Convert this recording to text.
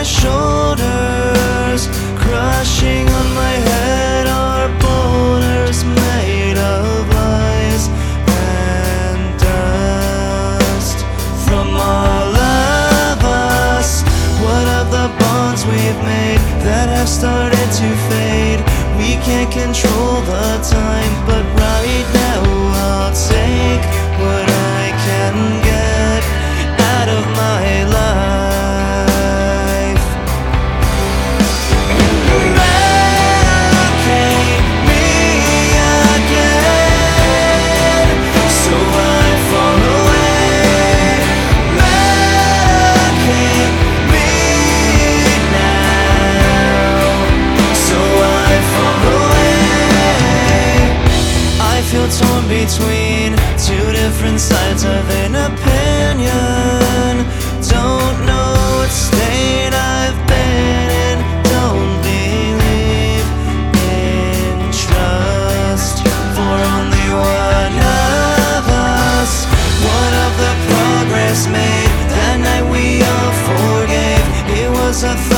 my shoulders, crushing on my head are boulders made of lies and dust. From all of us, what of the bonds we've made that have started to fade? We can't control the time, but right now I'll take what I can get out of my life. Medicate me again, so I fall away. Medicate me now, so I fall away. I feel torn between two different sides of an opinion. Don't know what state I've been in. Don't believe in trust for only one of us. What of the progress made that night we all forgave? It was a